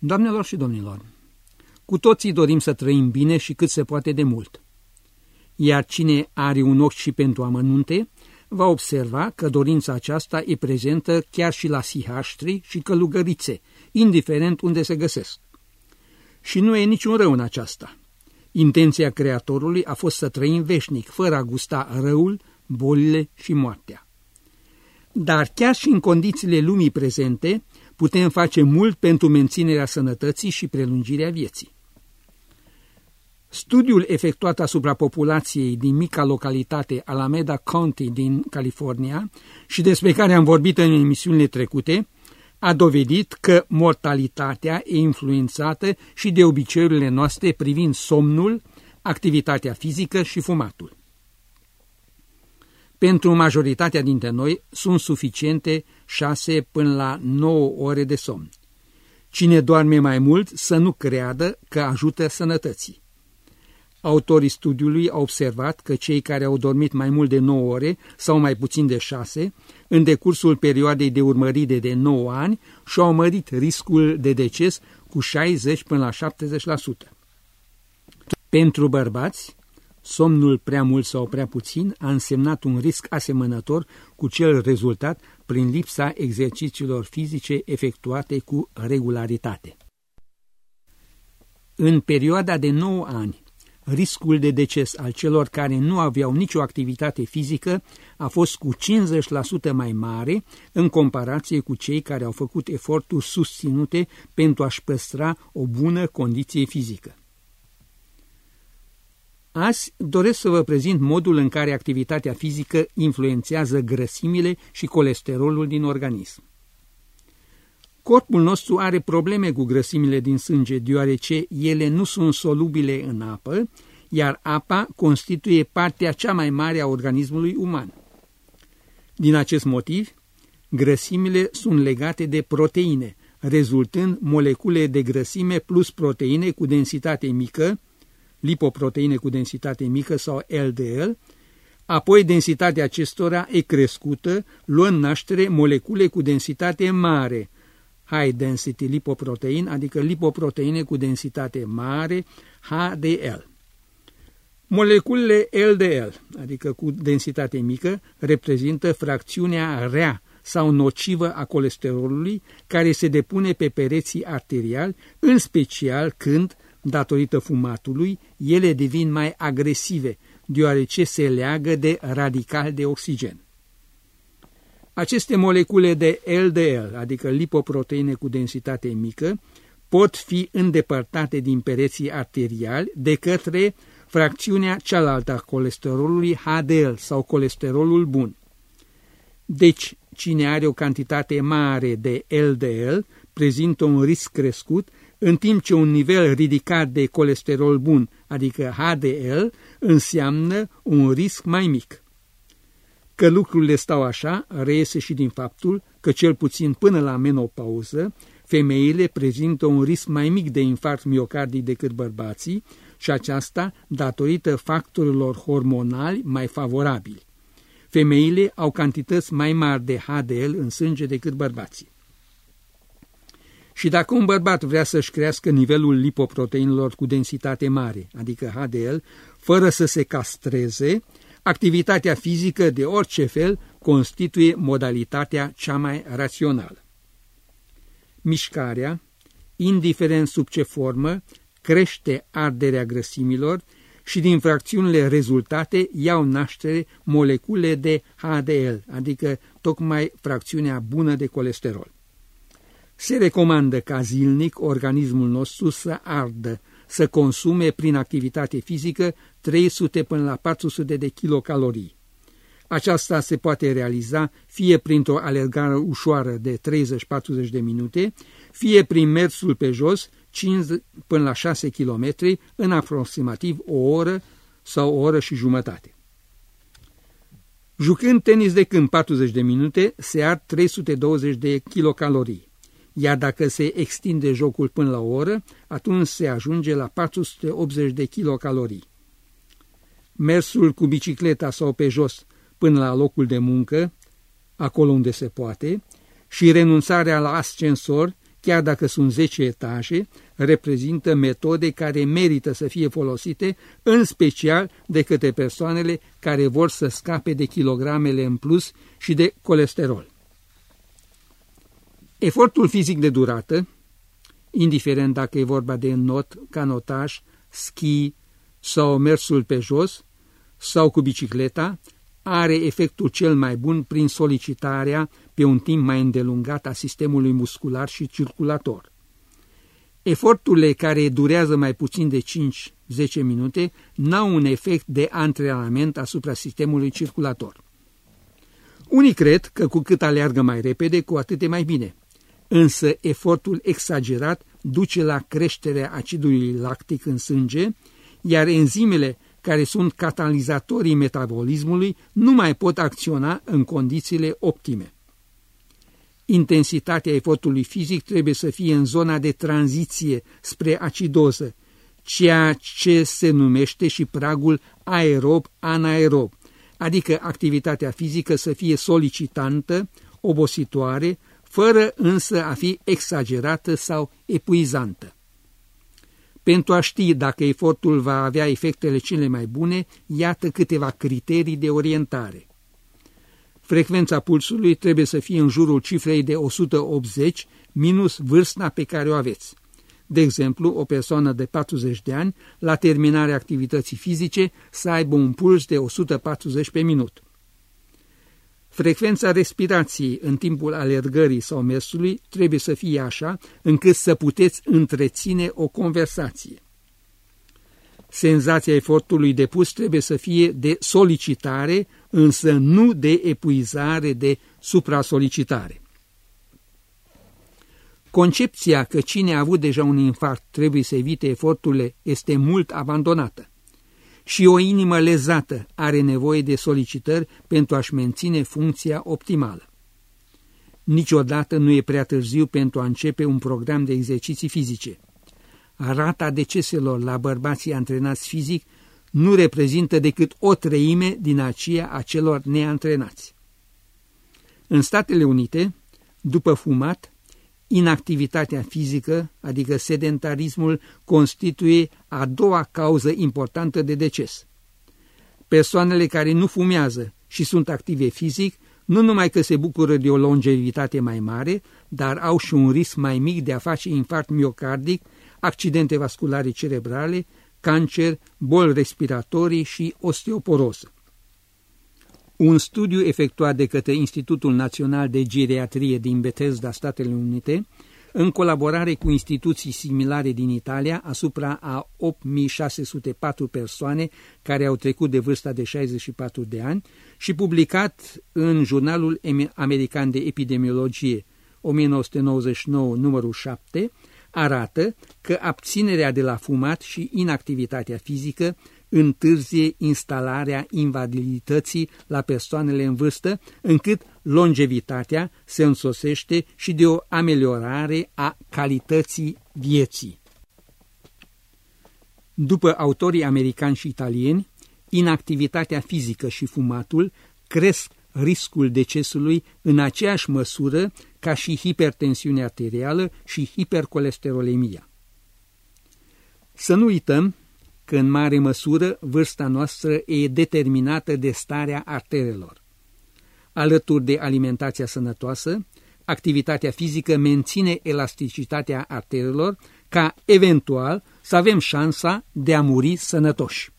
Doamnelor și domnilor, cu toții dorim să trăim bine și cât se poate de mult. Iar cine are un ochi și pentru amănunte, va observa că dorința aceasta e prezentă chiar și la sihaștri și călugărițe, indiferent unde se găsesc. Și nu e niciun rău în aceasta. Intenția Creatorului a fost să trăim veșnic, fără a gusta răul, bolile și moartea. Dar chiar și în condițiile lumii prezente, putem face mult pentru menținerea sănătății și prelungirea vieții. Studiul efectuat asupra populației din mica localitate Alameda County din California și despre care am vorbit în emisiunile trecute, a dovedit că mortalitatea e influențată și de obiceiurile noastre privind somnul, activitatea fizică și fumatul. Pentru majoritatea dintre noi sunt suficiente 6 până la 9 ore de somn. Cine doarme mai mult să nu creadă că ajută sănătății. Autorii studiului au observat că cei care au dormit mai mult de 9 ore sau mai puțin de 6, în decursul perioadei de urmărire de 9 ani, și-au mărit riscul de deces cu 60 până la 70%. Pentru bărbați, somnul prea mult sau prea puțin a însemnat un risc asemănător cu cel rezultat prin lipsa exercițiilor fizice efectuate cu regularitate. În perioada de 9 ani, riscul de deces al celor care nu aveau nicio activitate fizică a fost cu 50% mai mare în comparație cu cei care au făcut eforturi susținute pentru a-și păstra o bună condiție fizică. Azi doresc să vă prezint modul în care activitatea fizică influențează grăsimile și colesterolul din organism. Corpul nostru are probleme cu grăsimile din sânge, deoarece ele nu sunt solubile în apă, iar apa constituie partea cea mai mare a organismului uman. Din acest motiv, grăsimile sunt legate de proteine, rezultând molecule de grăsime plus proteine cu densitate mică, lipoproteine cu densitate mică sau LDL, apoi densitatea acestora e crescută, luând naștere molecule cu densitate mare, high density lipoprotein, adică lipoproteine cu densitate mare, HDL. Moleculele LDL, adică cu densitate mică, reprezintă fracțiunea rea sau nocivă a colesterolului, care se depune pe pereții arteriali, în special când, datorită fumatului, ele devin mai agresive, deoarece se leagă de radicali de oxigen. Aceste molecule de LDL, adică lipoproteine cu densitate mică, pot fi îndepărtate din pereții arteriali de către fracțiunea cealaltă a colesterolului HDL sau colesterolul bun. Deci, cine are o cantitate mare de LDL prezintă un risc crescut, în timp ce un nivel ridicat de colesterol bun, adică HDL, înseamnă un risc mai mic. Că lucrurile stau așa reiese și din faptul că, cel puțin până la menopauză, femeile prezintă un risc mai mic de infarct miocardic decât bărbații, și aceasta datorită factorilor hormonali mai favorabili. Femeile au cantități mai mari de HDL în sânge decât bărbații. Și dacă un bărbat vrea să-și crească nivelul lipoproteinilor cu densitate mare, adică HDL, fără să se castreze, activitatea fizică de orice fel constituie modalitatea cea mai rațională. Mișcarea, indiferent sub ce formă, crește arderea grăsimilor și din fracțiunile rezultate iau naștere molecule de HDL, adică tocmai fracțiunea bună de colesterol. Se recomandă ca zilnic organismul nostru să ardă, să consume prin activitate fizică 300 până la 400 de kilocalorii. Aceasta se poate realiza fie printr-o alergare ușoară de 30-40 de minute, fie prin mersul pe jos 5 până la 6 km în aproximativ o oră sau o oră și jumătate. Jucând tenis de câmp 40 de minute, se ard 320 de kilocalorii. Iar dacă se extinde jocul până la o oră, atunci se ajunge la 480 de kilocalorii. Mersul cu bicicleta sau pe jos până la locul de muncă, acolo unde se poate, și renunțarea la ascensor, chiar dacă sunt 10 etaje, reprezintă metode care merită să fie folosite, în special de către persoanele care vor să scape de kilogramele în plus și de colesterol. Efortul fizic de durată, indiferent dacă e vorba de not, canotaj, schi sau mersul pe jos sau cu bicicleta, are efectul cel mai bun prin solicitarea pe un timp mai îndelungat a sistemului muscular și circulator. Eforturile care durează mai puțin de 5-10 minute n-au un efect de antrenament asupra sistemului circulator. Unii cred că cu cât aleargă mai repede, cu atât e mai bine, însă efortul exagerat duce la creșterea acidului lactic în sânge, iar enzimele care sunt catalizatorii metabolismului nu mai pot acționa în condițiile optime. Intensitatea efortului fizic trebuie să fie în zona de tranziție spre acidoză, ceea ce se numește și pragul aerob-anaerob, adică activitatea fizică să fie solicitantă, obositoare, fără însă a fi exagerată sau epuizantă. Pentru a ști dacă efortul va avea efectele cele mai bune, iată câteva criterii de orientare. Frecvența pulsului trebuie să fie în jurul cifrei de 180 minus vârsta pe care o aveți. De exemplu, o persoană de 40 de ani, la terminarea activității fizice, să aibă un puls de 140 pe minut. Frecvența respirației în timpul alergării sau mersului trebuie să fie așa încât să puteți întreține o conversație. Senzația efortului depus trebuie să fie de solicitare, însă nu de epuizare, de supra-solicitare. Concepția că cine a avut deja un infarct trebuie să evite eforturile este mult abandonată. Și o inimă lezată are nevoie de solicitări pentru a-și menține funcția optimală. Niciodată nu e prea târziu pentru a începe un program de exerciții fizice. Rata deceselor la bărbații antrenați fizic nu reprezintă decât 1/3 din aceea a celor neantrenați. În Statele Unite, după fumat, inactivitatea fizică, adică sedentarismul, constituie a doua cauză importantă de deces. Persoanele care nu fumează și sunt active fizic, nu numai că se bucură de o longevitate mai mare, dar au și un risc mai mic de a face infarct miocardic, accidente vasculare cerebrale, cancer, boli respiratorii și osteoporoză. Un studiu efectuat de către Institutul Național de Geriatrie din Bethesda, Statele Unite, în colaborare cu instituții similare din Italia, asupra a 8.604 persoane care au trecut de vârsta de 64 de ani și publicat în Jurnalul American de Epidemiologie 1999, numărul 7, arată că abținerea de la fumat și inactivitatea fizică întârzie instalarea invalidității la persoanele în vârstă, încât longevitatea se însoțește și de o ameliorare a calității vieții. După autorii americani și italieni, inactivitatea fizică și fumatul cresc riscul decesului în aceeași măsură ca și hipertensiunea arterială și hipercolesterolemia. Să nu uităm că în mare măsură vârsta noastră e determinată de starea arterelor. Alături de alimentația sănătoasă, activitatea fizică menține elasticitatea arterelor ca eventual să avem șansa de a muri sănătoși.